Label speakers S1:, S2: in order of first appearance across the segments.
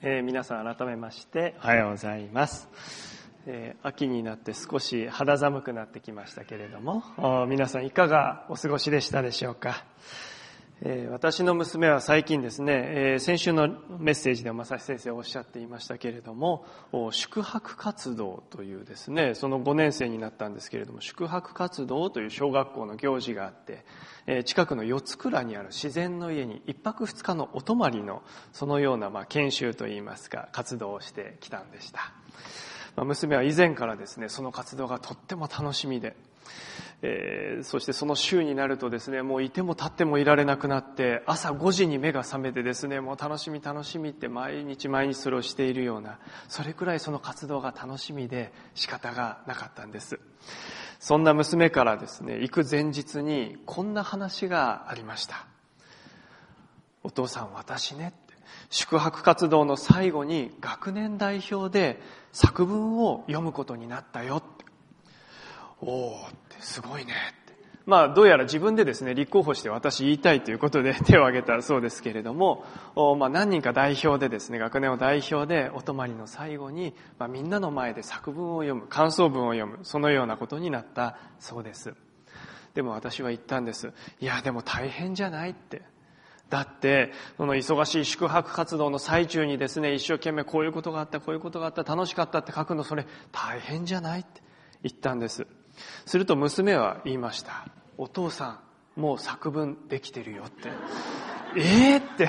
S1: 皆さん改めましておはようございます。秋になって少し肌寒くなってきましたけれども、皆さんいかがお過ごしでしたでしょうか。私の娘は最近ですね、先週のメッセージで正志先生おっしゃっていましたけれども、宿泊活動というですね、その5年生になったんですけれども、宿泊活動という小学校の行事があって、近くの四つ倉にある自然の家に1泊2日のお泊まりのそのような研修といいますか活動をしてきたんでした。娘は以前からですね、その活動がとっても楽しみで、そしてその週になるとですね、もういても立ってもいられなくなって、朝5時に目が覚めてですね、もう楽しみって毎日それをしているような、それくらいその活動が楽しみで仕方がなかったんです。そんな娘からですね、行く前日にこんな話がありました。お父さん、私ね、宿泊活動の最後に学年代表で作文を読むことになったよって。おーってすごいねって。どうやら自分でですね、立候補して私言いたいということで手を挙げたそうですけれども、何人か代表でですね、学年を代表でお泊まりの最後に、みんなの前で作文を読む、感想文を読む、そのようなことになったそうです。でも私は言ったんです。いや、でも大変じゃないって。だって、その忙しい宿泊活動の最中にですね、一生懸命こういうことがあった、楽しかったって書くの、それ大変じゃないって言ったんです。すると娘は言いました。お父さん、もう作文できてるよって。って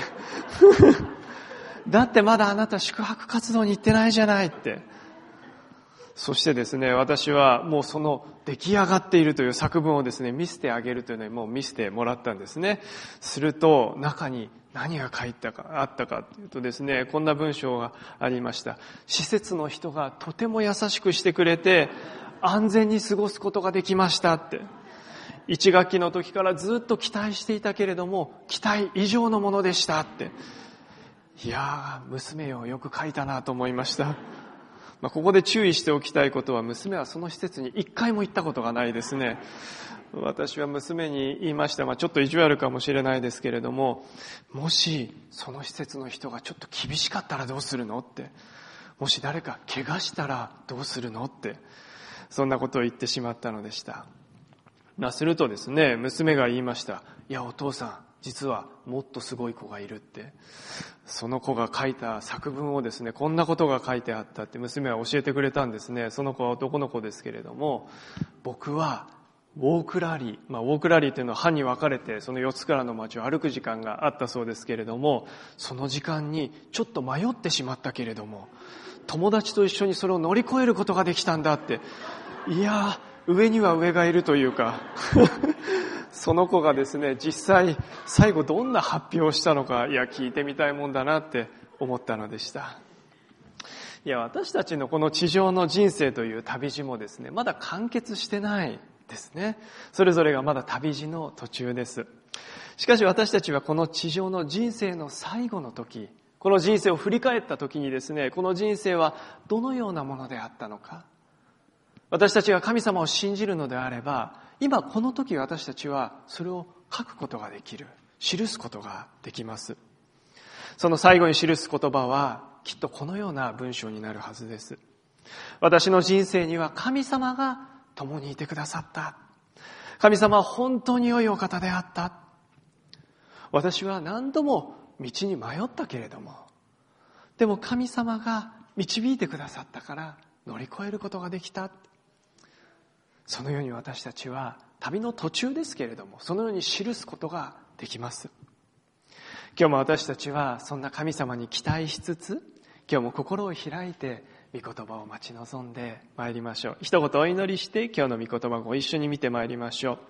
S1: だってまだあなた宿泊活動に行ってないじゃないって。そしてですね、私はもうその出来上がっているという作文をですね、見せてあげるというのにもう見せてもらったんですね。すると中に何が書いてあったかというとですね、こんな文章がありました。施設の人がとても優しくしてくれて、安全に過ごすことができましたって。1学期の時からずっと期待していたけれども、期待以上のものでしたって。いやー、娘をよく書いたなと思いました。ここで注意しておきたいことは、娘はその施設に一回も行ったことがないですね。私は娘に言いました。ちょっと意地悪かもしれないですけれども、もしその施設の人がちょっと厳しかったらどうするのって。もし誰か怪我したらどうするのって。そんなことを言ってしまったのでした。するとですね、娘が言いました。いや、お父さん、実はもっとすごい子がいるって。その子が書いた作文をですね、こんなことが書いてあったって娘は教えてくれたんですね。その子は男の子ですけれども、僕はウォークラリー、ウォークラリーというのは班に分かれてその四つ倉の町を歩く時間があったそうですけれども、その時間にちょっと迷ってしまったけれども、友達と一緒にそれを乗り越えることができたんだって。いや、上には上がいるというかその子がですね、実際最後どんな発表をしたのか、聞いてみたいもんだなって思ったのでした。私たちのこの地上の人生という旅路もですね、まだ完結してないですね。それぞれがまだ旅路の途中です。しかし私たちはこの地上の人生の最後の時、この人生を振り返った時にですね、この人生はどのようなものであったのか。私たちが神様を信じるのであれば、今この時私たちはそれを書くことができる、記すことができます。その最後に記す言葉はきっとこのような文章になるはずです。私の人生には神様が共にいてくださった。神様は本当に良いお方であった。私は何度も道に迷ったけれども、でも神様が導いてくださったから乗り越えることができた。そのように私たちは旅の途中ですけれども、そのように記すことができます。今日も私たちはそんな神様に期待しつつ、今日も心を開いて御言葉を待ち望んでまいりましょう。一言お祈りして今日の御言葉をご一緒に見てまいりましょう。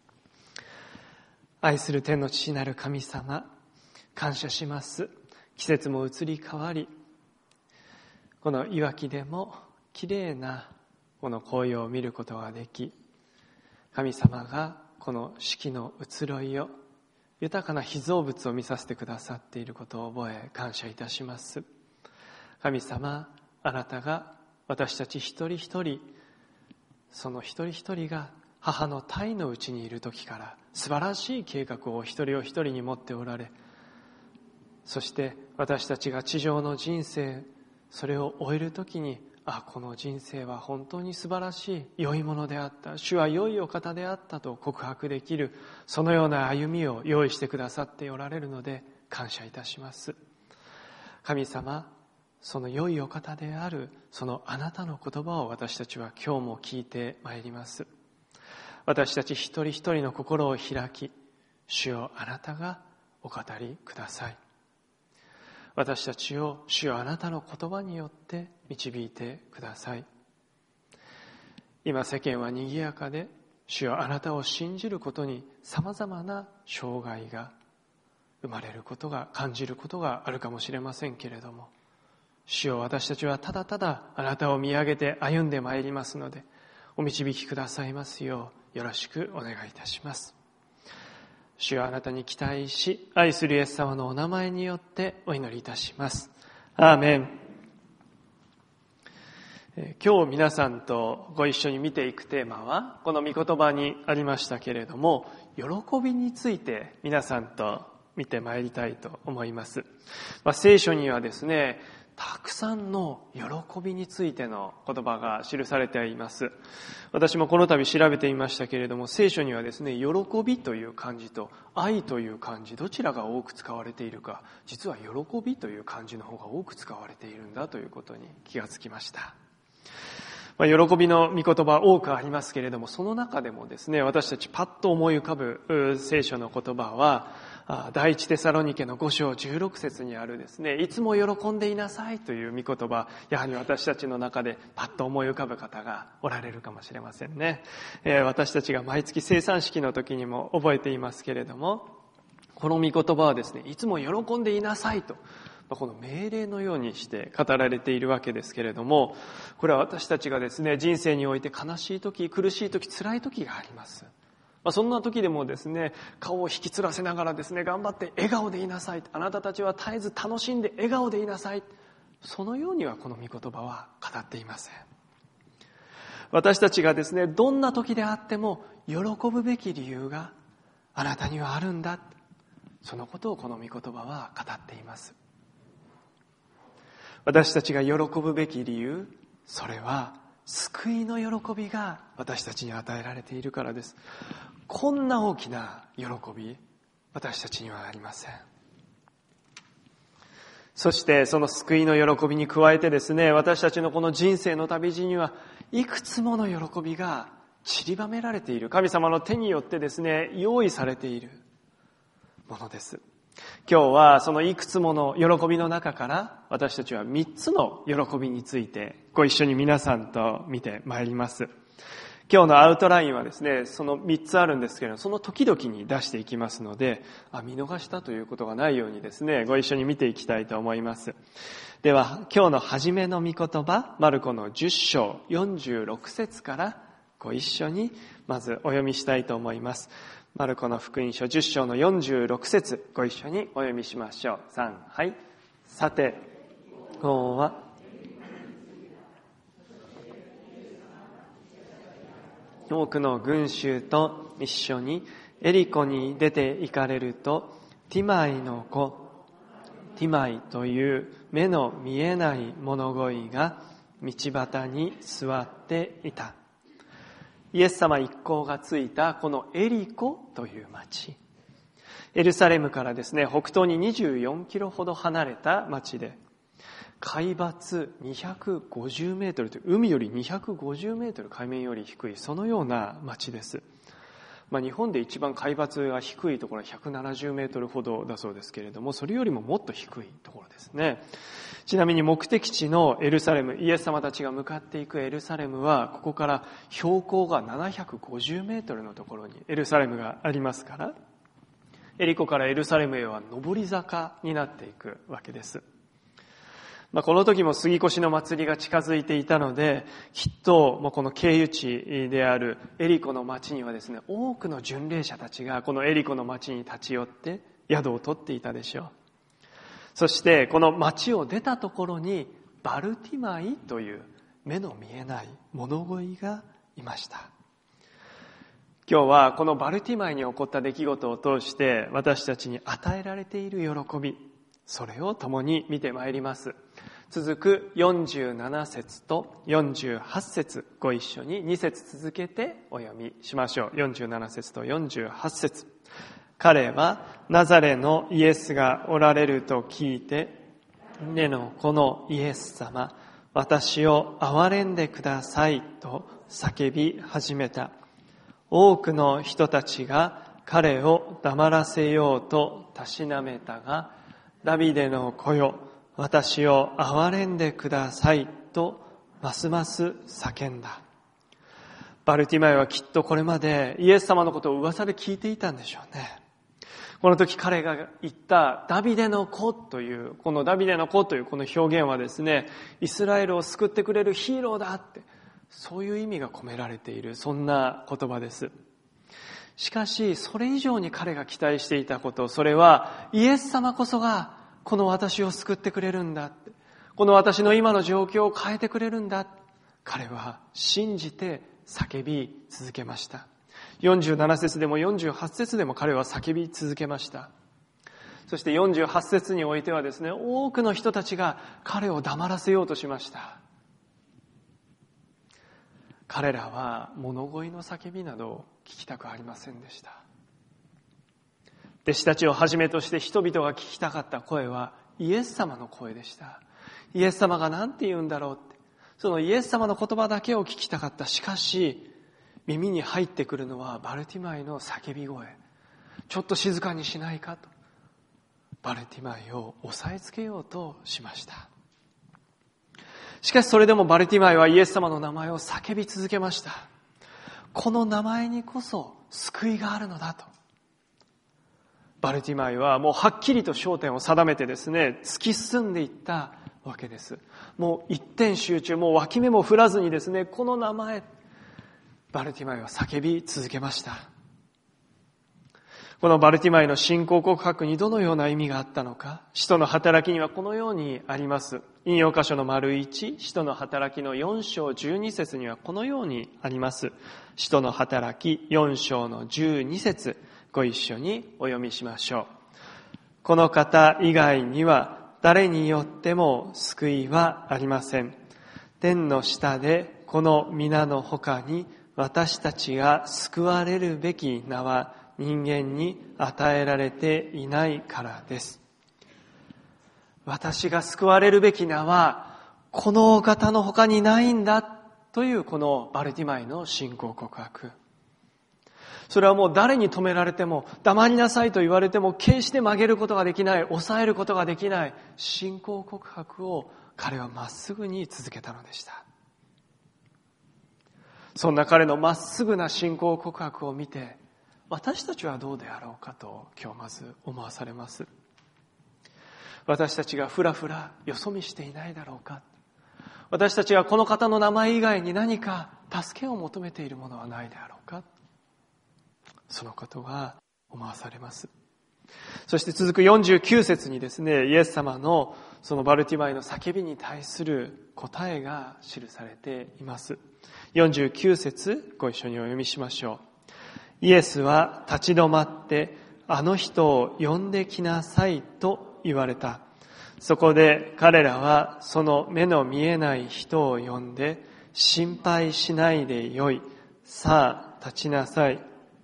S1: 愛する天の父なる神様、感謝します。季節も移り変わり、このいわきでもきれいなこの紅葉を見ることができ、神様がこの四季の移ろいを、豊かな被造物を見させてくださっていることを覚え感謝いたします。神様、あなたが私たち一人一人、その一人一人が母の胎のうちにいる時から素晴らしい計画を一人お一人に持っておられ、 そして私たちが地上の人生、それを終えるときに、この人生は本当に素晴らしい、良いものであった、主は良いお方であったと告白できる、そのような歩みを用意してくださっておられるので感謝いたします。神様、その良いお方である、そのあなたの言葉を私たちは今日も聞いてまいります。私たち一人一人の心を開き、主よあなたがお語りください。私たちを主よあなたの言葉によって導いてください。今世間は賑やかで、主よあなたを信じることに様々な障害が生まれることが、感じることがあるかもしれませんけれども、主よ私たちはただただあなたを見上げて歩んでまいりますので、お導きくださいますようよろしくお願いいたします。主よあなたに期待し、愛するイエス様のお名前によってお祈りいたします。アーメン。今日皆さんとご一緒に見ていくテーマは、この御言葉にありましたけれども、喜びについて皆さんと見てまいりたいと思います。聖書にはですね、たくさんの喜びについての言葉が記されています。私もこの度調べてみましたけれども、聖書にはですね、喜びという漢字と愛という漢字、どちらが多く使われているか、実は喜びという漢字の方が多く使われているんだということに気がつきました。喜びの御言葉多くありますけれども、その中でもですね、私たちパッと思い浮かぶ聖書の言葉は、第一テサロニケの5章16節にあるですね、いつも喜んでいなさいという御言葉、やはり私たちの中でパッと思い浮かぶ方がおられるかもしれませんね。私たちが毎月生産式の時にも覚えていますけれども、この御言葉はですね、いつも喜んでいなさいと、この命令のようにして語られているわけですけれども、これは私たちがですね、人生において悲しい時、苦しい時、辛い時があります。そんな時でもですね、顔を引きつらせながらですね、頑張って笑顔でいなさい。あなたたちは絶えず楽しんで笑顔でいなさい。そのようにはこの御言葉は語っていません。私たちがですね、どんな時であっても喜ぶべき理由があなたにはあるんだ。そのことをこの御言葉は語っています。私たちが喜ぶべき理由、それは救いの喜びが私たちに与えられているからです。こんな大きな喜び、私たちにはありません。そしてその救いの喜びに加えてですね、私たちのこの人生の旅路にはいくつもの喜びが散りばめられている、神様の手によってですね、用意されているものです。今日はそのいくつもの喜びの中から私たちは3つの喜びについてご一緒に皆さんと見てまいります。今日のアウトラインはですね、その3つあるんですけれども、その時々に出していきますので、見逃したということがないようにですね、ご一緒に見ていきたいと思います。では、今日の初めの御言葉、マルコの10章46節からご一緒にまずお読みしたいと思います。マルコの福音書10章の46節、ご一緒にお読みしましょう。3、はい。さて、今日は多くの群衆と一緒にエリコに出て行かれると、ティマイの子、ティマイという目の見えない物乞いが道端に座っていた。イエス様一行がついたこのエリコという町、エルサレムからですね、北東に24キロほど離れた町で、海抜250メートルという、海より250メートル海面より低い、そのような町です。日本で一番海抜が低いところは170メートルほどだそうですけれども、それよりももっと低いところですね。ちなみに目的地のエルサレム、イエス様たちが向かっていくエルサレムは、ここから標高が750メートルのところにエルサレムがありますから、エリコからエルサレムへは上り坂になっていくわけです。この時も杉越の祭りが近づいていたので、きっとこの経由地であるエリコの町にはですね、多くの巡礼者たちがこのエリコの町に立ち寄って宿を取っていたでしょう。そしてこの町を出たところにバルティマイという目の見えない物乞いがいました。今日はこのバルティマイに起こった出来事を通して私たちに与えられている喜び、 それを共に見てまいります。続く47節と48節、ご一緒に2節続けてお読みしましょう。47節と48節。彼はナザレのイエスがおられると聞いて、ねの子のイエス様、私を憐れんでくださいと叫び始めた。多くの人たちが彼を黙らせようとたしなめたが、ダビデの子よ、私を憐れんでくださいとますます叫んだ。バルティマイはきっとこれまでイエス様のことを噂で聞いていたんでしょうね。この時彼が言ったダビデの子という、このダビデの子というこの表現はですね、イスラエルを救ってくれるヒーローだって、そういう意味が込められている、そんな言葉です。しかし、それ以上に彼が期待していたこと、それはイエス様こそがこの私を救ってくれるんだって、この私の今の状況を変えてくれるんだ。彼は信じて叫び続けました。47節でも48節でも彼は叫び続けました。そして48節においてはですね、多くの人たちが彼を黙らせようとしました。彼らは物乞いの叫びなど聞きたくありませんでした。弟子たちをはじめとして人々が聞きたかった声はイエス様の声でした。イエス様が何て言うんだろうって、そのイエス様の言葉だけを聞きたかった。しかし耳に入ってくるのはバルティマイの叫び声。ちょっと静かにしないかとバルティマイを押さえつけようとしました。しかしそれでもバルティマイはイエス様の名前を叫び続けました。この名前にこそ救いがあるのだと。バルティマイはもうはっきりと焦点を定めてですね、突き進んでいったわけです。もう一点集中、もう脇目も振らずにですね、この名前、バルティマイは叫び続けました。このバルティマイの信仰告白にどのような意味があったのか、使徒の働きにはこのようにあります。引用箇所の丸1、使徒の働きの4章12節にはこのようにあります。使徒の働き4章の12節、ご一緒にお読みしましょう。この方以外には誰によっても救いはありません。天の下でこの皆の他に私たちが救われるべき名は人間に与えられていないからです。私が救われるべき名はこのお方の他にないんだというこのバルティマイの信仰告白。それはもう誰に止められても、黙りなさいと言われても決して曲げることができない、抑えることができない信仰告白を彼はまっすぐに続けたのでした。そんな彼のまっすぐな信仰告白を見て、私たちはどうであろうかと今日まず思わされます。私たちがふらふらよそ見していないだろうか。私たちがこの方の名前以外に何か助けを求めているものはないであろうか。そのことが思わされます。そして続く49節にですね、イエス様のそのバルティマイの叫びに対する答えが記されています。49節ご一緒にお読みしましょう。イエスは立ち止まってあの人を呼んできなさいと言われた。そこで彼らはその目の見えない人を呼んで、心配しないでよい。さあ立ちなさい。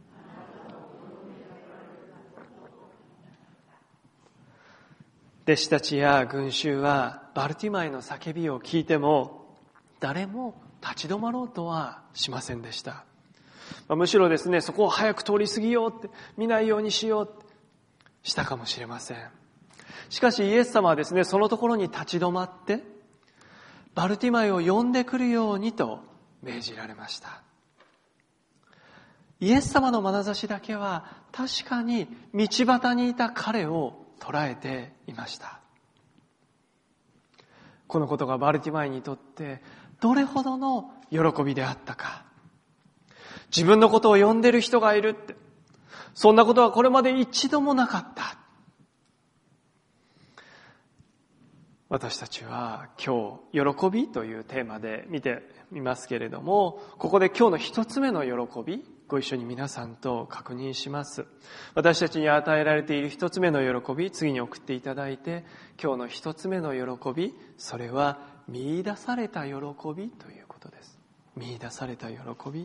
S1: 弟子たちや群衆はバルティマイの叫びを聞いても誰も立ち止まろうとはしませんでした。むしろですね、そこを早く通り過ぎようって、見ないようにしようってしたかもしれません。しかしイエス様はですね、そのところに立ち止まってバルティマイを呼んでくるようにと命じられました。イエス様の眼差しだけは確かに道端にいた彼を捉えていました。このことがバルティマイにとってどれほどの喜びであったか。自分のことを呼んでる人がいるって、そんなことはこれまで一度もなかった。 私たちは今日、喜びというテーマで見てみますけれども、ここで今日の一つ目の喜び、ご一緒に皆さんと確認します。私たちに与えられている一つ目の喜び、次に送っていただいて、今日の一つ目の喜び、それは見出された喜びということです。見出された喜び。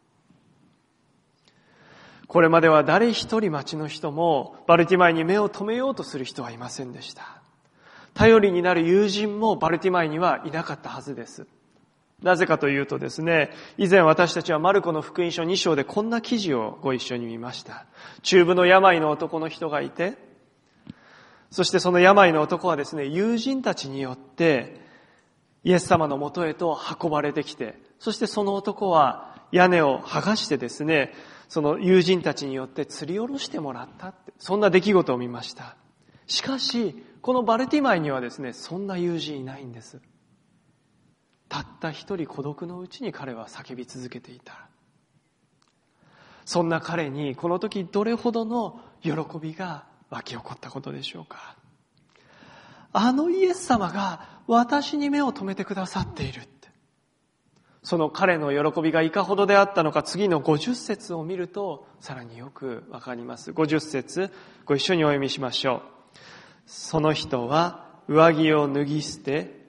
S1: これまでは誰一人町の人もバルティマイに目を留めようとする人はいませんでした。頼りになる友人もバルティマイにはいなかったはずです。なぜかというとですね、以前私たちはマルコの福音書2章でこんな記事をご一緒に見ました。中部の病の男の人がいて、そしてその病の男はですね、友人たちによってイエス様のもとへと運ばれてきて、そしてその男は屋根を剥がしてですね、その友人たちによって吊り下ろしてもらったって、そんな出来事を見ました。しかし、このバルティマイにはですね、そんな友人いないんです。たった一人孤独のうちに彼は叫び続けていた。そんな彼にこの時どれほどの喜びが湧き起こったことでしょうか。あのイエス様が私に目を留めてくださっているって。その彼の喜びがいかほどであったのか、次の50節を見るとさらによくわかります。50節ご一緒にお読みしましょう。その人は上着を脱ぎ捨て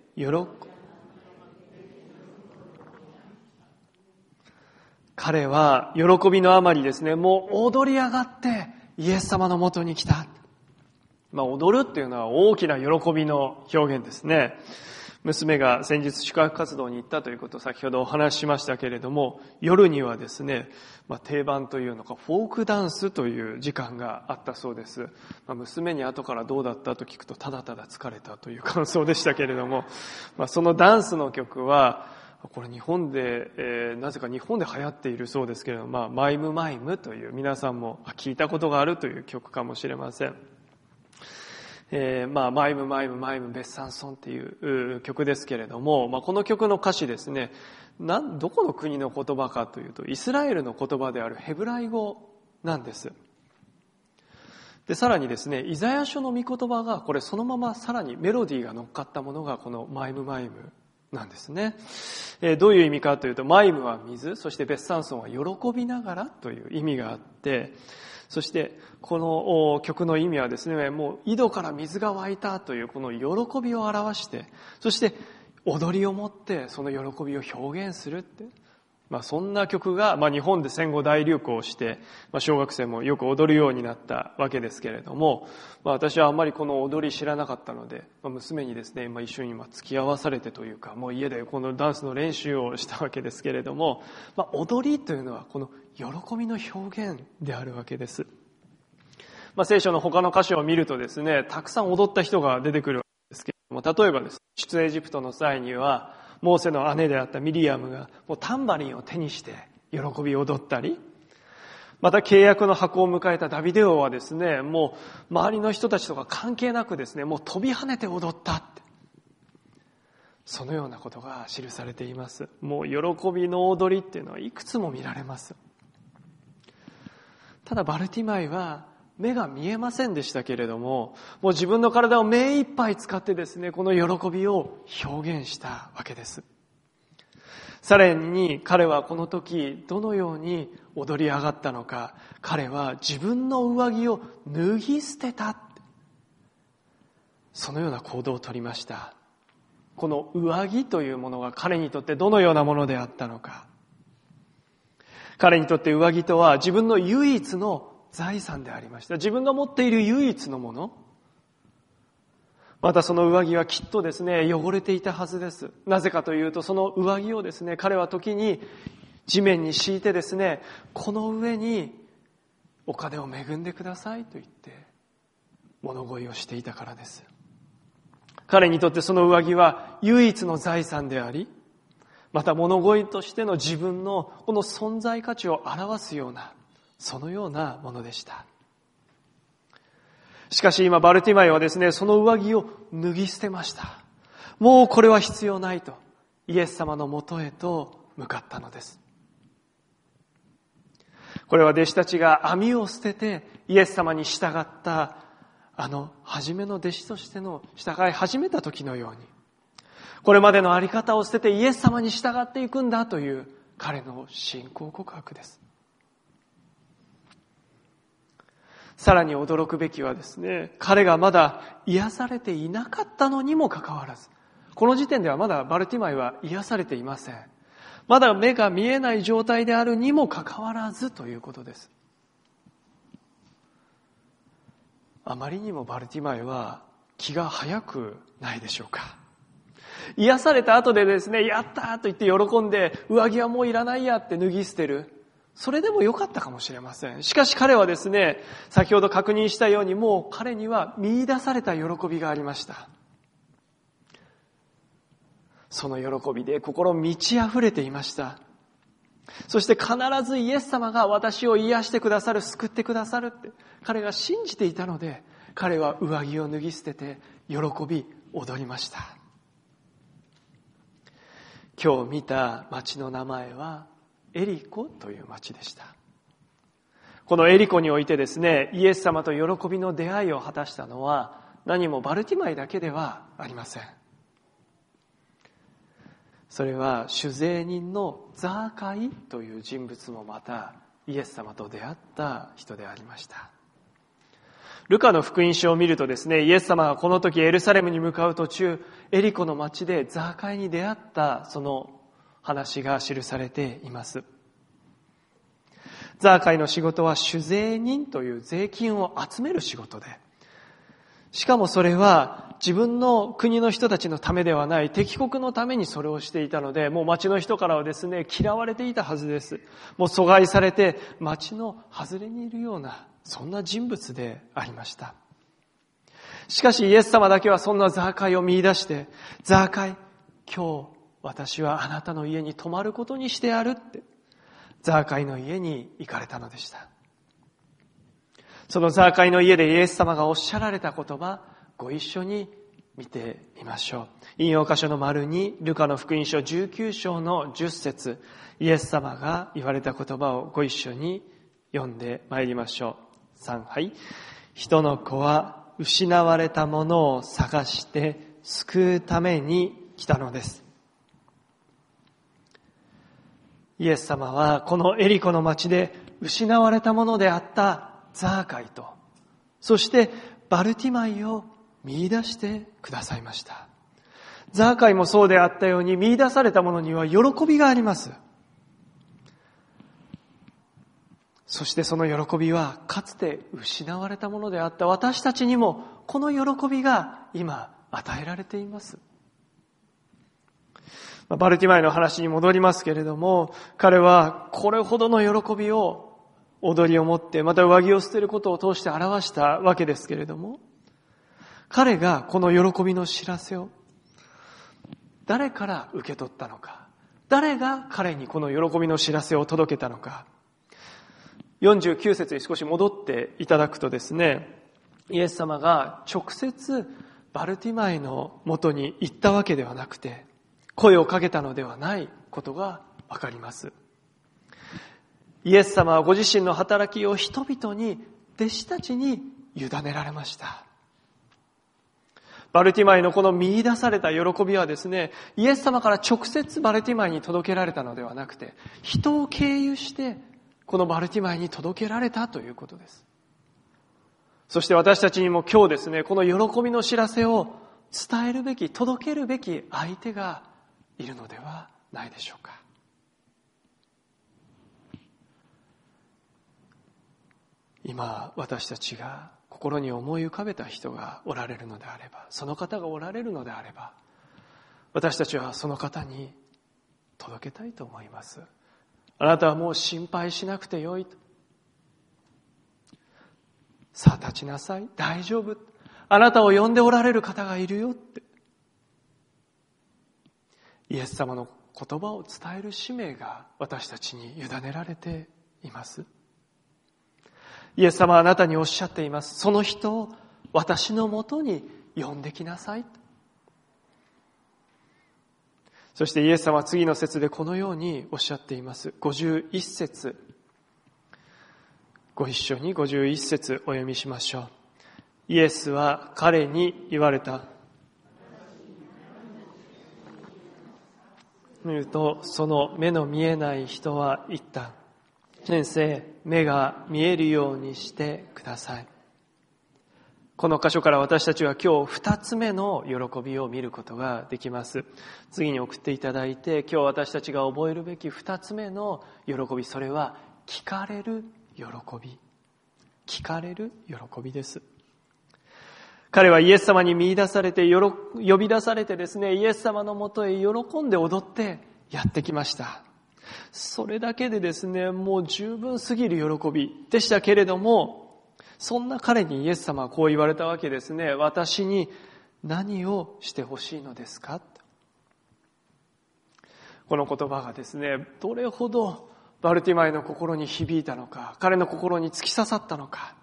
S1: 彼は喜びのあまりですね、もう踊り上がってイエス様のもとに来た。踊るっていうのは大きな喜びの表現ですね。娘が先日宿泊活動に行ったということを先ほどお話ししましたけれども、夜にはですね、定番というのかフォークダンスという時間があったそうです。娘に後からどうだったと聞くとただただ疲れたという感想でしたけれども、そのダンスの曲はこれ日本で、なぜか日本で流行っているそうですけれども、マイムマイムという皆さんも聞いたことがあるという曲かもしれません。マイムマイムマイムベッサンソンっていう曲ですけれども、この曲の歌詞ですね、どこの国の言葉かというと、イスラエルの言葉であるヘブライ語なんです。で、さらにですね、イザヤ書の御言葉が、これそのままさらにメロディーが乗っかったものがこのマイムマイムなんですね。どういう意味かというと、マイムは水、そしてベッサンソンは喜びながらという意味があって、そしてこの曲の意味はですね、もう井戸から水が湧いたというこの喜びを表して、そして踊りをもってその喜びを表現するって、そんな曲が日本で戦後大流行して、小学生もよく踊るようになったわけですけれども、私はあんまりこの踊り知らなかったので、娘にですね、一緒に付き合わされてというか、もう家でこのダンスの練習をしたわけですけれども、踊りというのはこの喜びの表現であるわけです。聖書の他の箇所を見るとですね、たくさん踊った人が出てくるわけですけれども、例えばですね、出エジプトの際には、モーセの姉であったミリアムがもうタンバリンを手にして喜び踊ったり、また契約の箱を迎えたダビデ王はですね、もう周りの人たちとか関係なくですね、もう飛び跳ねて踊ったって、そのようなことが記されています。もう喜びの踊りっていうのはいくつも見られます。ただバルティマイは目が見えませんでしたけれども、もう自分の体を目いっぱい使ってですね、この喜びを表現したわけです。さらに彼はこの時どのように踊り上がったのか、彼は自分の上着を脱ぎ捨てた、そのような行動をとりました。この上着というものが彼にとってどのようなものであったのか。彼にとって上着とは自分の唯一の財産でありました。自分が持っている唯一のもの。またその上着はきっとですね、汚れていたはずです。なぜかというと、その上着をですね、彼は時に地面に敷いてですね、この上にお金を恵んでくださいと言って物乞いをしていたからです。彼にとってその上着は唯一の財産であり、また物乞いとしての自分のこの存在価値を表すような、そのようなものでした。しかし今バルティマイはですね、その上着を脱ぎ捨てました。もうこれは必要ないと、イエス様のもとへと向かったのです。これは弟子たちが網を捨ててイエス様に従った初めの弟子としての従い始めた時のように、これまでのあり方を捨ててイエス様に従っていくんだという彼の信仰告白です。さらに驚くべきはですね、彼がまだ癒されていなかったのにもかかわらず、この時点ではまだバルティマイは癒されていません。まだ目が見えない状態であるにもかかわらずということです。あまりにもバルティマイは気が早くないでしょうか。癒された後でですね、やったーと言って喜んで、上着はもういらないやって脱ぎ捨てる。それでもよかったかもしれません。しかし彼はですね、先ほど確認したように、もう彼には見出された喜びがありました。その喜びで心満ち溢れていました。そして必ずイエス様が私を癒してくださる、救ってくださるって彼が信じていたので、彼は上着を脱ぎ捨てて喜び踊りました。今日見た町の名前はエリコという町でした。このエリコにおいてですね、イエス様と喜びの出会いを果たしたのは何もバルティマイだけではありません。それは酒税人のザーカイという人物もまたイエス様と出会った人でありました。ルカの福音書を見るとですね、イエス様がこの時エルサレムに向かう途中、エリコの町でザーカイに出会ったその話が記されています。ザーカイの仕事は酒税人という税金を集める仕事で、しかもそれは自分の国の人たちのためではない敵国のためにそれをしていたので、もう町の人からはですね、嫌われていたはずです。もう阻害されて町の外れにいるような、そんな人物でありました。しかしイエス様だけはそんなザーカイを見出して、ザーカイ、今日私はあなたの家に泊まることにしてやるって、ザーカイの家に行かれたのでした。そのザーカイの家でイエス様がおっしゃられた言葉、ご一緒に見てみましょう。引用箇所の丸に、ルカの福音書19章の10節、イエス様が言われた言葉をご一緒に読んでまいりましょう。3、はい。人の子は失われたものを探して救うために来たのです。イエス様はこのエリコの町で失われたものであったザーカイと、そしてバルティマイを見出してくださいました。ザーカイもそうであったように、見出されたものには喜びがあります。そしてその喜びはかつて失われたものであった私たちにも、この喜びが今与えられています。バルティマイの話に戻りますけれども、彼はこれほどの喜びを踊りを持って、また上着を捨てることを通して表したわけですけれども、彼がこの喜びの知らせを誰から受け取ったのか、誰が彼にこの喜びの知らせを届けたのか、49節に少し戻っていただくとですね、イエス様が直接バルティマイの元に行ったわけではなくて、声をかけたのではないことがわかります。イエス様はご自身の働きを人々に、弟子たちに委ねられました。バルティマイのこの見出された喜びはですね、イエス様から直接バルティマイに届けられたのではなくて、人を経由してこのバルティマイに届けられたということです。そして私たちにも今日ですね、この喜びの知らせを伝えるべき、届けるべき相手がいるのではないでしょうか。今私たちが心に思い浮かべた人がおられるのであれば、その方がおられるのであれば、私たちはその方に届けたいと思います。あなたはもう心配しなくてよいと。さあ立ちなさい。大丈夫。あなたを呼んでおられる方がいるよって。イエス様の言葉を伝える使命が私たちに委ねられています。イエス様はあなたにおっしゃっています。その人を私のもとに呼んできなさい。そしてイエス様は次の節でこのようにおっしゃっています。51節。ご一緒に51節お読みしましょう。 イエスは彼に言われた。見ると、その目の見えない人は言った。先生、目が見えるようにしてください。この箇所から私たちは今日2つ目の喜びを見ることができます。次に送っていただいて、今日私たちが覚えるべき2つ目の喜び、それは聞かれる喜び。聞かれる喜びです。彼はイエス様に見出されて、呼び出されてですね、イエス様のもとへ喜んで踊ってやってきました。それだけでですね、もう十分すぎる喜びでしたけれども、そんな彼にイエス様はこう言われたわけですね。私に何をしてほしいのですか？この言葉がですね、どれほどバルティマイの心に響いたのか、彼の心に突き刺さったのか。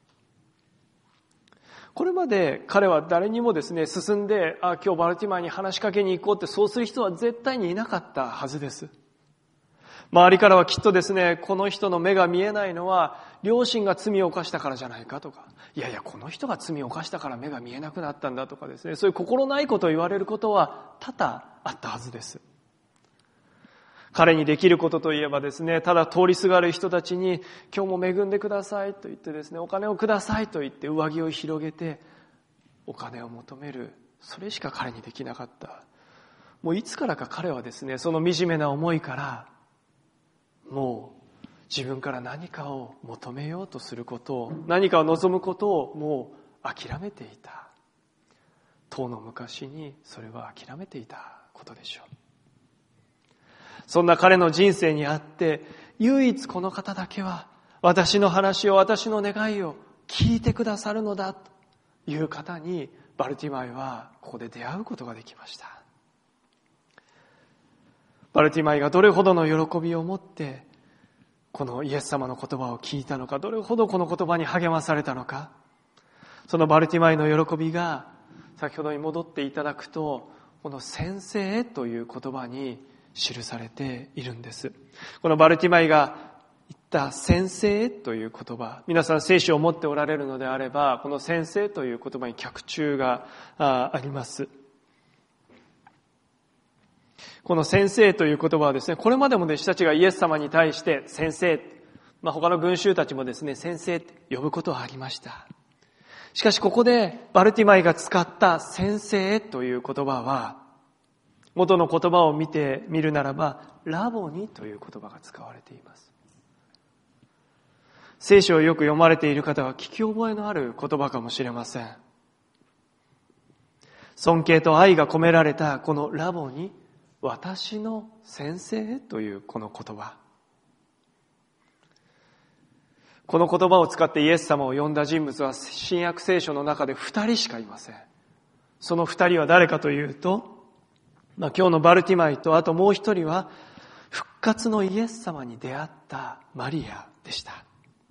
S1: これまで彼は誰にもですね、進んで、今日バルティマイに話しかけに行こうってそうする人は絶対にいなかったはずです。周りからはきっとですね、この人の目が見えないのは両親が罪を犯したからじゃないかとか、いやいやこの人が罪を犯したから目が見えなくなったんだとかですね、そういう心ないことを言われることは多々あったはずです。彼にできることといえばですね、ただ通りすがる人たちに今日も恵んでくださいと言ってですね、お金をくださいと言って上着を広げてお金を求める、それしか彼にできなかった。もういつからか彼はですね、その惨めな思いからもう自分から何かを求めようとすることを、何かを望むことをもう諦めていた。当の昔にそれは諦めていたことでしょう。そんな彼の人生にあって、唯一この方だけは私の話を、私の願いを聞いてくださるのだという方にバルティマイはここで出会うことができました。バルティマイがどれほどの喜びを持ってこのイエス様の言葉を聞いたのか、どれほどこの言葉に励まされたのか、そのバルティマイの喜びが先ほどに戻っていただくと、この先生という言葉に記されているんです。このバルティマイが言った先生という言葉、皆さん聖書を持っておられるのであれば、この先生という言葉に脚注があります。この先生という言葉はですね、これまでも弟子たちがイエス様に対して先生、他の群衆たちもですね、先生って呼ぶことはありました。しかしここでバルティマイが使った先生という言葉は、元の言葉を見てみるならば、ラボニという言葉が使われています。聖書をよく読まれている方は聞き覚えのある言葉かもしれません。尊敬と愛が込められたこのラボニ、私の先生というこの言葉。この言葉を使ってイエス様を呼んだ人物は新約聖書の中で2人しかいません。その2人は誰かというと、今日のバルティマイと、あともう一人は復活のイエス様に出会ったマリアでした。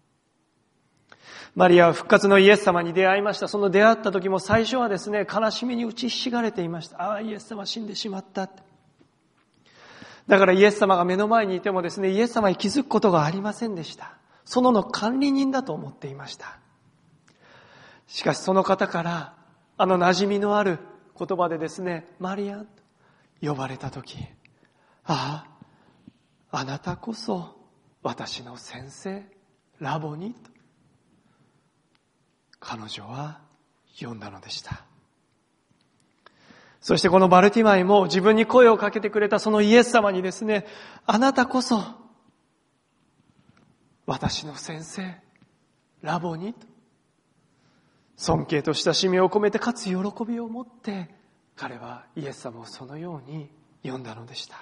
S1: マリアは復活のイエス様に出会いました。その出会った時も最初はですね、悲しみに打ちひしがれていました。イエス様死んでしまった。だからイエス様が目の前にいてもですね、イエス様に気づくことがありませんでした。園の管理人だと思っていました。しかしその方から馴染みのある言葉でですね、マリアと呼ばれたとき、あなたこそ私の先生、ラボニと彼女は呼んだのでした。そしてこのバルティマイも自分に声をかけてくれたそのイエス様にですね、あなたこそ私の先生、ラボニと尊敬と親しみを込めて、かつ喜びを持って彼はイエス様をそのように呼んだのでした。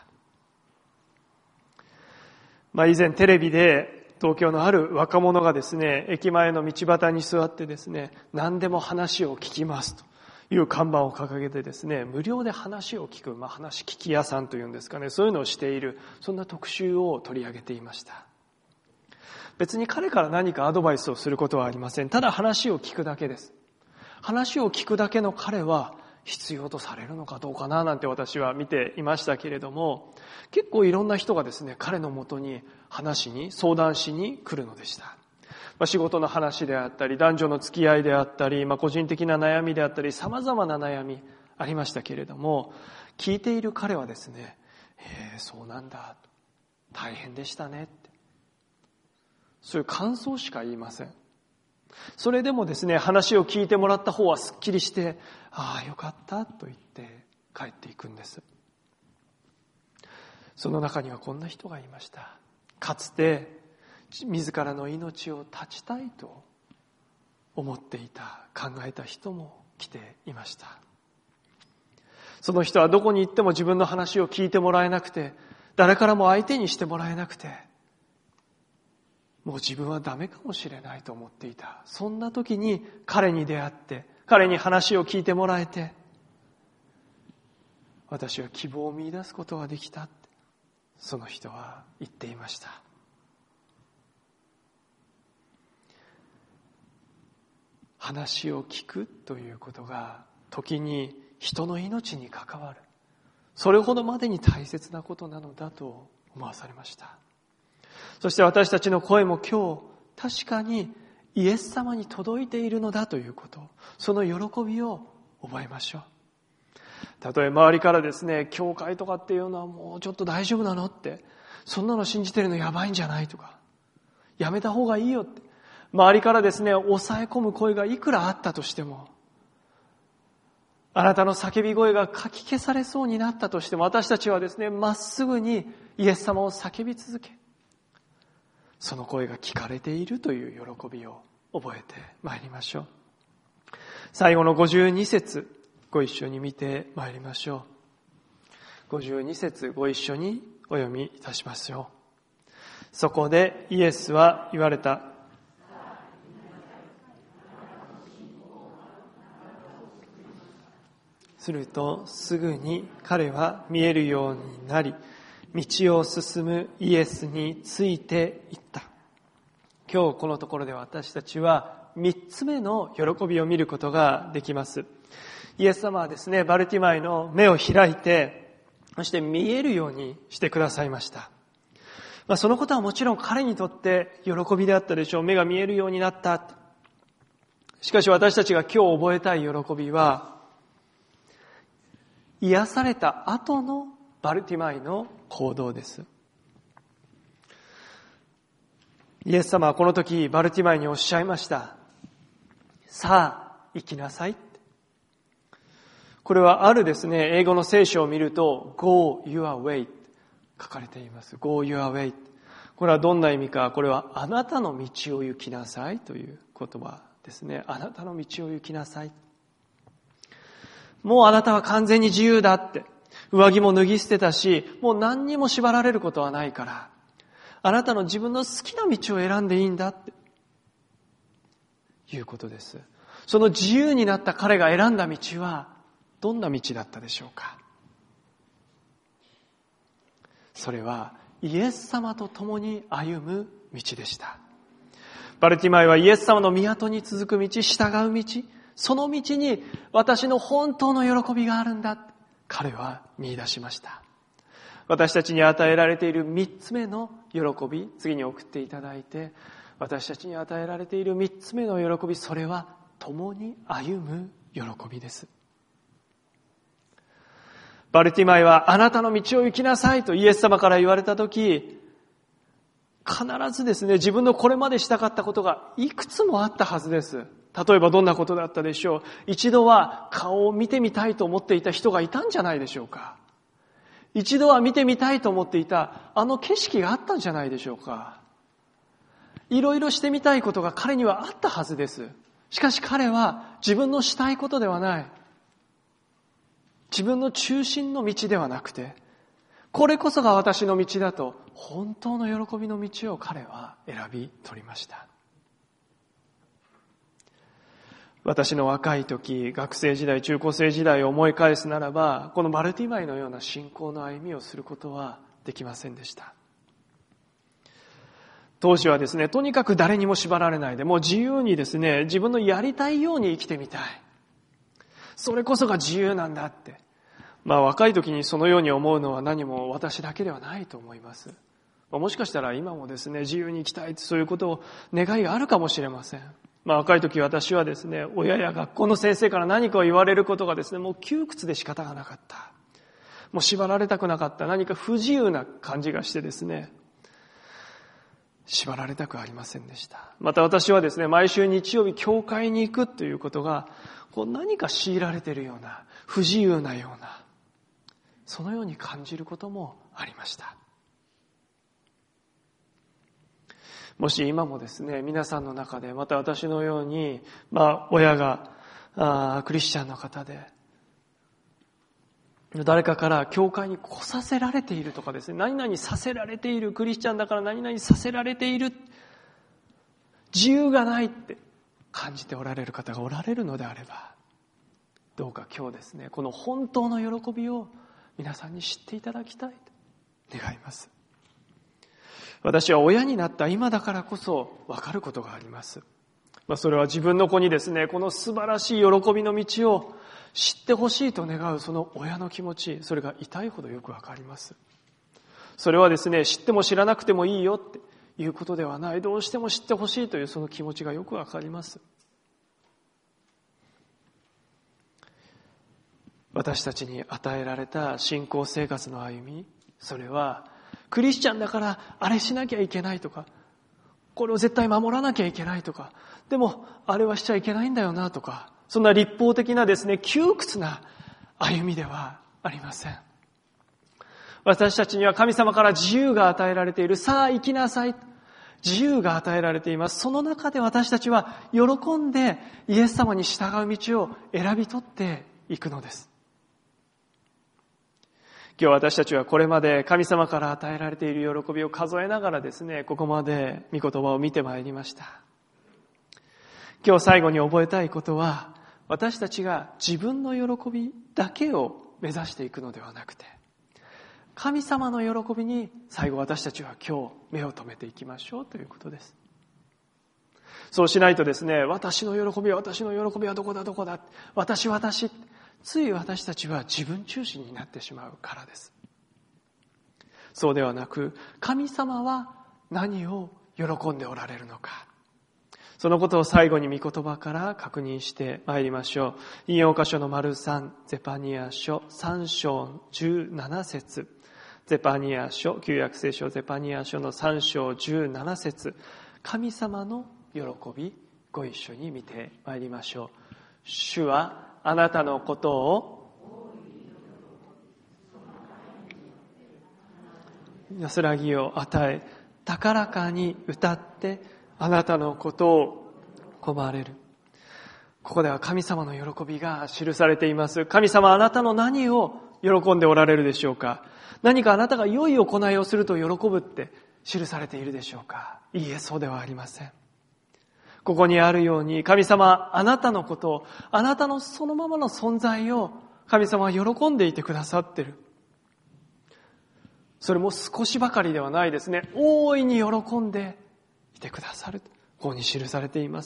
S1: 以前テレビで東京のある若者がですね、駅前の道端に座ってですね、何でも話を聞きますという看板を掲げてですね、無料で話を聞く、話聞き屋さんというんですかね、そういうのをしている、そんな特集を取り上げていました。別に彼から何かアドバイスをすることはありません。ただ話を聞くだけです。話を聞くだけの彼は必要とされるのかどうかななんて私は見ていましたけれども、結構いろんな人がですね、彼のもとに話しに、相談しに来るのでした。 仕事の話であったり、男女の付き合いであったり、個人的な悩みであったり、様々な悩みありましたけれども、聞いている彼はですね、そうなんだ、大変でしたねって、そういう感想しか言いません。それでもですね、話を聞いてもらった方はすっきりして、ああよかったと言って帰っていくんです。その中にはこんな人がいました。かつて自らの命を絶ちたいと思っていた、考えた人も来ていました。その人はどこに行っても自分の話を聞いてもらえなくて、誰からも相手にしてもらえなくて、もう自分はダメかもしれないと思っていた。そんな時に彼に出会って、彼に話を聞いてもらえて、私は希望を見出すことができたって、その人は言っていました。話を聞くということが時に人の命に関わる、それほどまでに大切なことなのだと思わされました。そして私たちの声も今日確かにイエス様に届いているのだということ、その喜びを覚えましょう。たとえ周りからですね、教会とかっていうのはもうちょっと大丈夫なのって、そんなの信じてるのやばいんじゃないとか、やめた方がいいよって周りからですね、抑え込む声がいくらあったとしても、あなたの叫び声がかき消されそうになったとしても、私たちはですね、まっすぐにイエス様を叫び続け、その声が聞かれているという喜びを覚えてまいりましょう。最後の52節ご一緒に見てまいりましょう。52節ご一緒にお読みいたしますよ。そこでイエスは言われた。するとすぐに彼は見えるようになり、道を進むイエスについていった。今日このところで私たちは3つ目の喜びを見ることができます。イエス様はですね、バルティマイの目を開いて、そして見えるようにしてくださいました。そのことはもちろん彼にとって喜びであったでしょう。目が見えるようになった。しかし私たちが今日覚えたい喜びは、癒された後のバルティマイの行動です。イエス様はこの時バルティマイにおっしゃいました。さあ行きなさい。これはあるですね、英語の聖書を見ると Go your way 書かれています。Go your way。これはどんな意味か。これはあなたの道を行きなさいという言葉ですね。あなたの道を行きなさい。もうあなたは完全に自由だって。上着も脱ぎ捨てたし、もう何にも縛られることはないから、あなたの自分の好きな道を選んでいいんだっていうことです。その自由になった彼が選んだ道はどんな道だったでしょうか。それはイエス様と共に歩む道でした。バルティマイはイエス様の港に続く道、従う道、その道に私の本当の喜びがあるんだ、彼は見出しました。私たちに与えられている3つ目の喜び、次に送っていただいて、私たちに与えられている3つ目の喜び、それは共に歩む喜びです。バルティマイはあなたの道を行きなさいとイエス様から言われたとき、必ずですね、自分のこれまでしたかったことがいくつもあったはずです。例えばどんなことだったでしょう。一度は顔を見てみたいと思っていた人がいたんじゃないでしょうか。一度は見てみたいと思っていたあの景色があったんじゃないでしょうか。いろいろしてみたいことが彼にはあったはずです。しかし彼は自分のしたいことではない。自分の中心の道ではなくて、これこそが私の道だと、本当の喜びの道を彼は選び取りました。私の若い時、学生時代、中高生時代を思い返すならば、このバルティマイのような信仰の歩みをすることはできませんでした。当時はですね、とにかく誰にも縛られないで、もう自由にですね、自分のやりたいように生きてみたい。それこそが自由なんだって。若い時にそのように思うのは何も私だけではないと思います。 もしかしたら今もですね、自由に生きたい、そういうことを願いがあるかもしれません。若い時私はですね、親や学校の先生から何かを言われることがですね、もう窮屈で仕方がなかった。もう縛られたくなかった。何か不自由な感じがしてですね、縛られたくありませんでした。また私はですね、毎週日曜日教会に行くということが、何か強いられているような、不自由なような、そのように感じることもありました。もし今もですね、皆さんの中で、また私のように、親がクリスチャンの方で、誰かから教会に来させられているとかですね、何々させられている、クリスチャンだから何々させられている、自由がないって感じておられる方がおられるのであれば、どうか今日ですね、この本当の喜びを皆さんに知っていただきたいと願います。私は親になった今だからこそ分かることがあります。それは自分の子にですね、この素晴らしい喜びの道を知ってほしいと願うその親の気持ち、それが痛いほどよくわかります。それはですね、知っても知らなくてもいいよっていうことではない、どうしても知ってほしいというその気持ちがよくわかります。私たちに与えられた信仰生活の歩み、それはクリスチャンだからあれしなきゃいけないとか、これを絶対守らなきゃいけないとか、でもあれはしちゃいけないんだよなとか、そんな立法的なですね、窮屈な歩みではありません。私たちには神様から自由が与えられている。さあ生きなさい。自由が与えられています。その中で私たちは喜んでイエス様に従う道を選び取っていくのです。今日私たちはこれまで神様から与えられている喜びを数えながらですね、ここまで御言葉を見てまいりました。今日最後に覚えたいことは、私たちが自分の喜びだけを目指していくのではなくて、神様の喜びに最後私たちは今日目を留めていきましょうということです。そうしないとですね、私の喜びはどこだ、私、つい私たちは自分中心になってしまうからです。そうではなく、神様は何を喜んでおられるのか。そのことを最後に御言葉から確認してまいりましょう。引用箇所の丸3、ゼパニア書3章17節。ゼパニア書、旧約聖書ゼパニア書の3章17節。神様の喜び、ご一緒に見てまいりましょう。主はあなたのことを安らぎを与え、高らかに歌ってあなたのことを誉れる。ここでは神様の喜びが記されています。神様、あなたの何を喜んでおられるでしょうか。何かあなたが良い行いをすると喜ぶって記されているでしょうか。いいえ、そうではありません。ここにあるように、神様、あなたのことを、あなたのそのままの存在を神様は喜んでいてくださっている。それも少しばかりではないですね。大いに喜んでいてくださる。ここに記されています。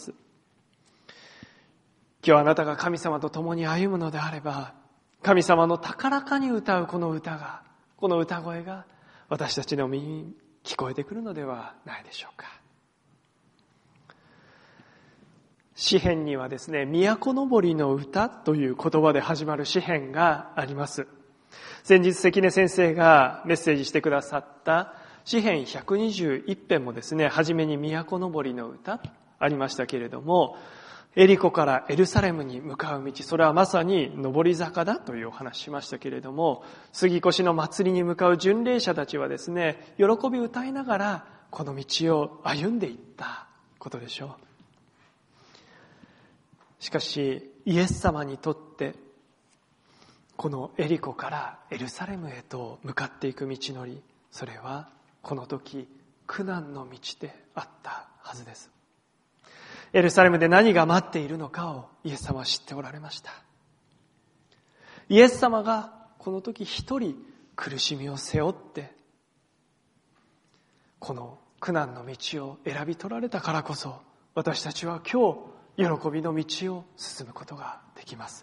S1: 今日あなたが神様と共に歩むのであれば、神様の高らかに歌うこの歌声が私たちの耳に聞こえてくるのではないでしょうか。詩編にはですね、都のぼりの歌という言葉で始まる詩編があります。先日関根先生がメッセージしてくださった詩編121編もですね、初めに都のぼりの歌ありましたけれども、エリコからエルサレムに向かう道、それはまさに上り坂だというお話しましたけれども、杉越の祭りに向かう巡礼者たちはですね、喜び歌いながらこの道を歩んでいったことでしょう。しかしイエス様にとってこのエリコからエルサレムへと向かっていく道のり、それはこの時苦難の道であったはずです。エルサレムで何が待っているのかをイエス様は知っておられました。イエス様がこの時一人苦しみを背負ってこの苦難の道を選び取られたからこそ、私たちは今日喜びの道を進むことができます。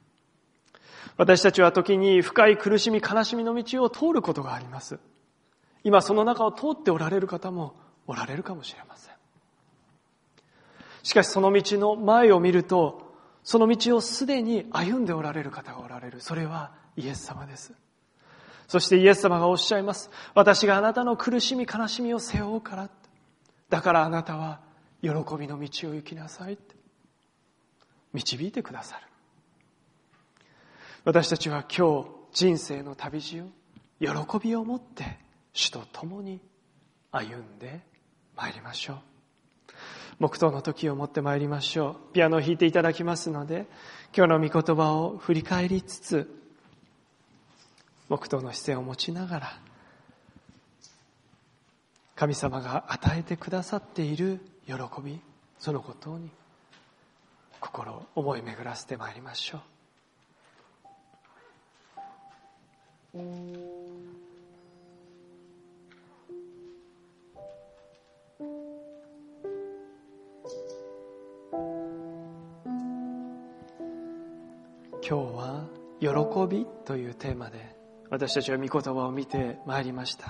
S1: 私たちは時に深い苦しみ、悲しみの道を通ることがあります。 今その中を通っておられる方もおられるかもしれません。しかしその道の前を見ると、その道をすでに歩んでおられる方がおられる。それはイエス様です。そしてイエス様がおっしゃいます。私があなたの苦しみ悲しみを背負うから。だからあなたは喜びの道を行きなさいって導いてくださる。私たちは今日人生の旅路を喜びを持って主と共に歩んでまいりましょう。黙祷の時を持ってまいりましょう。ピアノを弾いていただきますので、今日の御言葉を振り返りつつ、黙祷の姿勢を持ちながら、神様が与えてくださっている喜び、そのことに心を思い巡らせてまいりましょう。今日は喜びというテーマで私たちは御言葉を見てまいりました。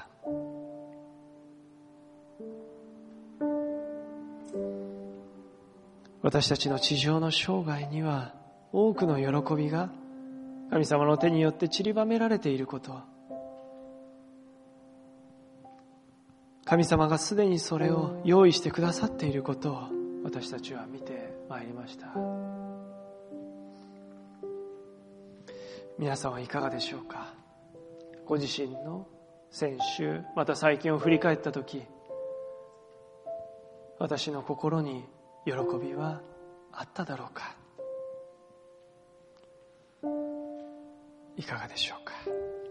S1: 私たちの地上の生涯には多くの喜びが神様の手によって散りばめられていること、神様がすでにそれを用意してくださっていることを私たちは見てまいりました。皆さんはいかがでしょうか。ご自身の先週また最近を振り返ったとき、私の心に喜びはあっただろうか。いかがでしょうか。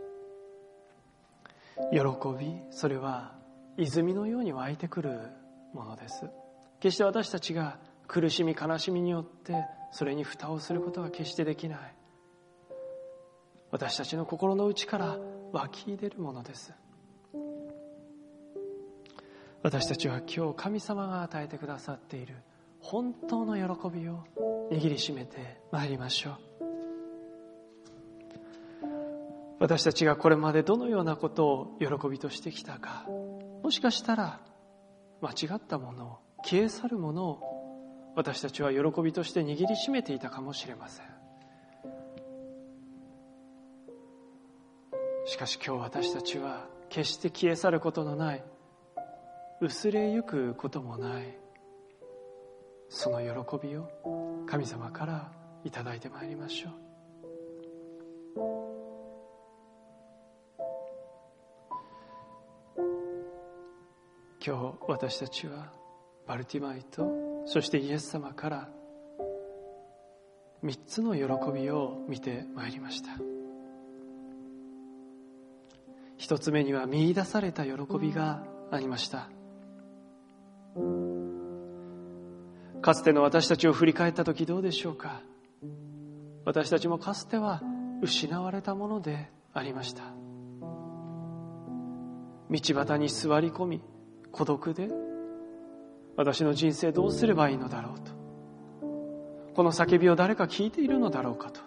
S1: 喜び、それは泉のように湧いてくるものです。決して私たちが苦しみ悲しみによってそれに蓋をすることは決してできない。私たちの心の内から湧き出るものです。私たちは今日神様が与えてくださっている本当の喜びを握りしめてまいりましょう。私たちがこれまでどのようなことを喜びとしてきたか、もしかしたら間違ったものを、消え去るものを私たちは喜びとして握りしめていたかもしれません。しかし今日私たちは決して消え去ることのない、薄れゆくこともない、その喜びを神様からいただいてまいりましょう。今日私たちはバルティマイとそしてイエス様から3つの喜びを見てまいりました。1つ目には見出された喜びがありました。かつての私たちを振り返ったときどうでしょうか。私たちもかつては失われたものでありました。道端に座り込み孤独で、私の人生どうすればいいのだろうと、この叫びを誰か聞いているのだろうかと、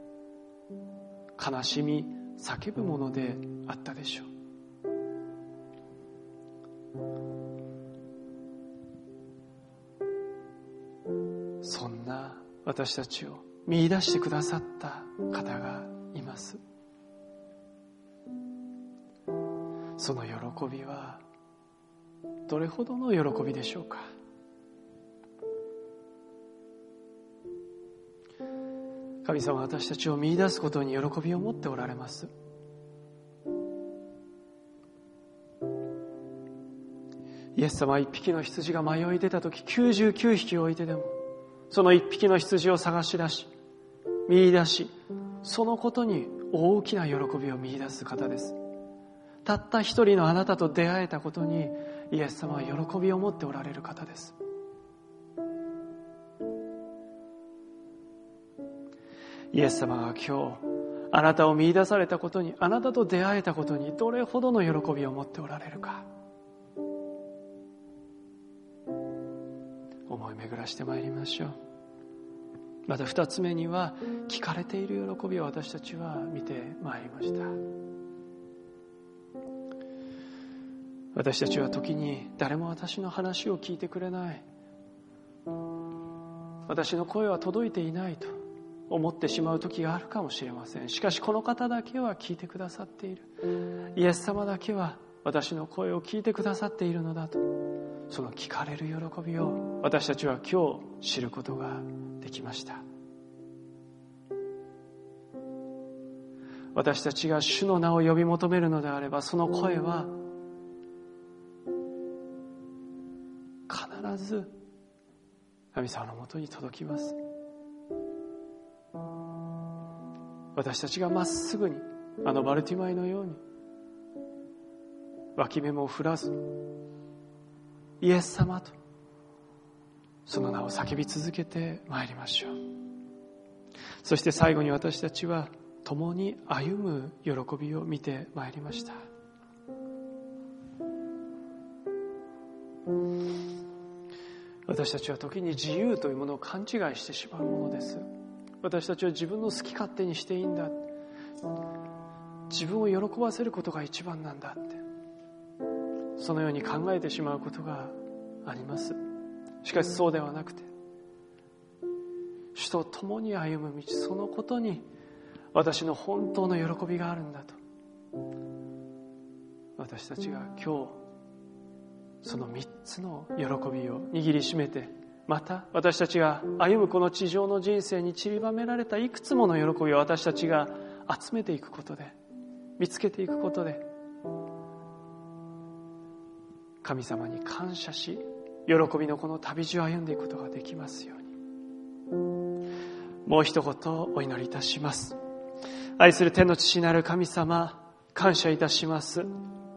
S1: 悲しみ叫ぶものであったでしょう。そんな私たちを見出してくださった方がいます。その喜びはどれほどの喜びでしょうか。神様は私たちを見出すことに喜びを持っておられます。イエス様は一匹の羊が迷い出たとき、99匹を置いてでもその一匹の羊を探し出し見出し、そのことに大きな喜びを見出す方です。たった一人のあなたと出会えたことにイエス様は喜びを持っておられる方です。イエス様が今日あなたを見出されたことに、あなたと出会えたことにどれほどの喜びを持っておられるか、思い巡らしてまいりましょう。また二つ目には聞かれている喜びを私たちは見てまいりました。 私たちは時に誰も私の話を聞いてくれない、私の声は届いていないと思ってしまう時があるかもしれません。しかしこの方だけは聞いてくださっている。イエス様だけは私の声を聞いてくださっているのだと、その聞かれる喜びを私たちは今日知ることができました。私たちが主の名を呼び求めるのであれば、その声は必ず神様のもとに届きます。私たちがまっすぐにバルティマイのように脇目も振らず、イエス様とその名を叫び続けてまいりましょう。そして最後に私たちは共に歩む喜びを見てまいりました。私たちは時に自由というものを勘違いしてしまうものです。私たちは自分の好き勝手にしていいんだ、自分を喜ばせることが一番なんだって、そのように考えてしまうことがあります。しかしそうではなくて、主と共に歩む道、そのことに私の本当の喜びがあるんだと、私たちが今日その3つの喜びを握りしめて、また私たちが歩むこの地上の人生に散りばめられたいくつもの喜びを私たちが集めていくことで、見つけていくことで、神様に感謝し、喜びのこの旅路を歩んでいくことができますように。もう一言お祈りいたします。愛する天の父なる神様、感謝いたします。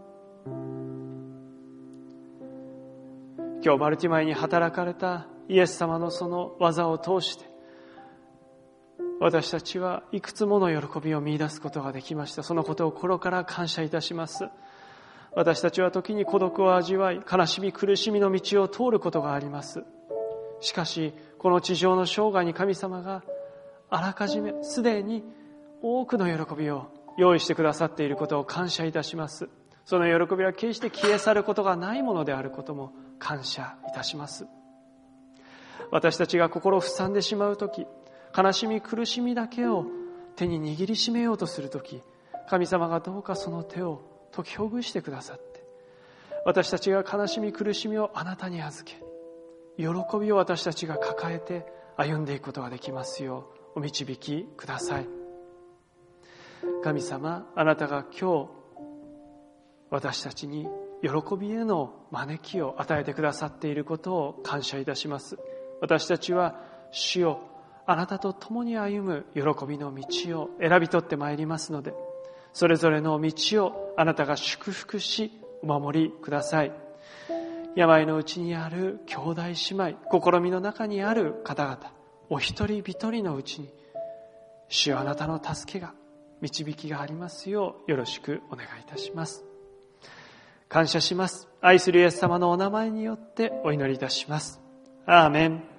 S1: 今日バルティマイに働かれたイエス様のその技を通して、私たちはいくつもの喜びを見出すことができました。そのことを心から感謝いたします。私たちは時に孤独を味わい、悲しみ苦しみの道を通ることがあります。しかしこの地上の生涯に神様があらかじめすでに多くの喜びを用意してくださっていることを感謝いたします。その喜びは決して消え去ることがないものであることも感謝いたします。私たちが心をふさんでしまうとき、悲しみ苦しみだけを手に握りしめようとするとき、神様がどうかその手を解きほぐしてくださって、私たちが悲しみ苦しみをあなたに預け、喜びを私たちが抱えて歩んでいくことができますようお導きください。神様、あなたが今日私たちに喜びへの招きを与えてくださっていることを感謝いたします。私たちは主よ、あなたと共に歩む喜びの道を選び取ってまいりますので、それぞれの道をあなたが祝福しお守りください。病のうちにある兄弟姉妹、試みの中にある方々、お一人一人のうちに主よ、あなたの助けが導きがありますようよろしくお願いいたします。感謝します。愛するイエス様のお名前によってお祈りいたします。アーメン。